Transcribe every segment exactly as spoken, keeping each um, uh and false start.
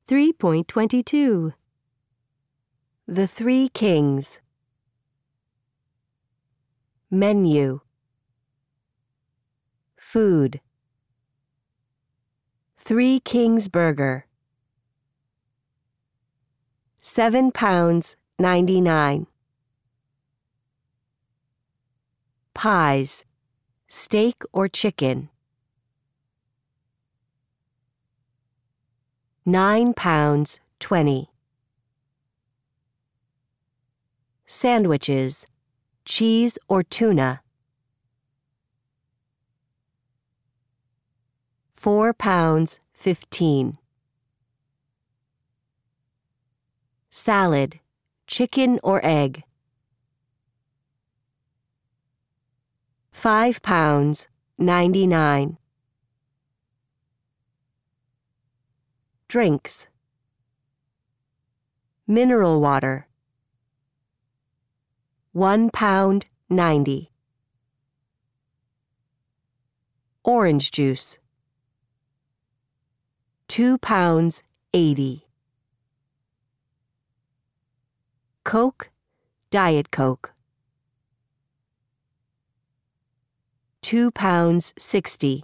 three point two two. The Three Kings. Menu. Food. Three Kings Burger. Seven pounds ninety-nine. Pies. Steak or chicken. Nine pounds twenty. Sandwiches. Cheese or tuna. Four pounds fifteen. Salad. Chicken or egg. Five pounds ninety-nine. Drinks. Mineral water. One pound ninety. Orange juice. Two pounds eighty. Coke, Diet Coke. Two pounds sixty.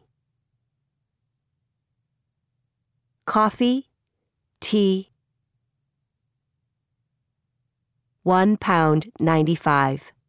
Coffee, tea. One pound ninety-five.